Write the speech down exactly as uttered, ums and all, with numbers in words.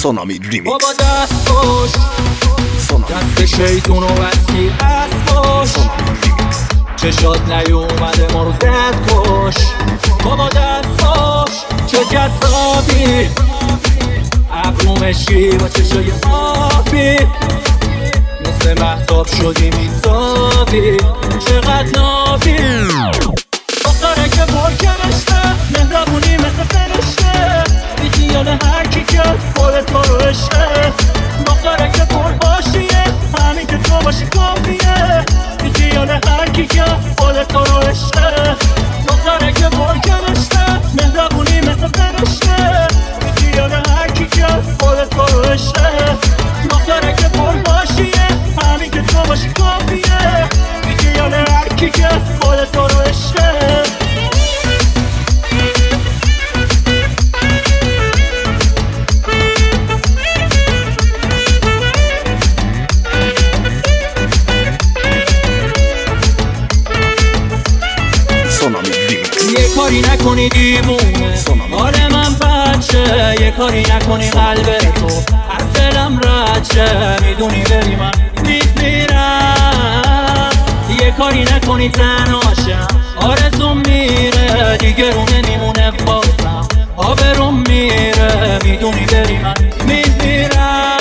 سونامی ریمیکس. بابا دست باش، دست شیطون و وسیع از باش، چشات نیومده ما رو زد کش. بابا دست باش، چه جذابی، ابرومشی و چشای آبی، مثل مهتاب شدی میتابی، چقدر نابی. دختره که برکنشته، مهربونی مثل فرشته، بی خیال هر کی که خود تو رو عشقه. دختره که پر باشیه، همین که تو باشی کافیه، بی خیال هر کی که خود تو رو عشقه. دختره که برکنشته، مهربونی مثل فرشته، بی خیال هر کی که خود تو رو عشقه. دختره که پر باشیه، همین که تو باشی کافیه، بی خیال هر کی که خود تو رو عشقه. یه کاری نکنی دیوونه، آره من بچه، یه کاری نکنی قلب تو از دلم رچه، میدونی بری من میت میرم. یه کاری نکنی تنهاشم، آرزوم میره دیگه رو نمیمونه بازم، آبروم میره میدونی بری من میت میرم.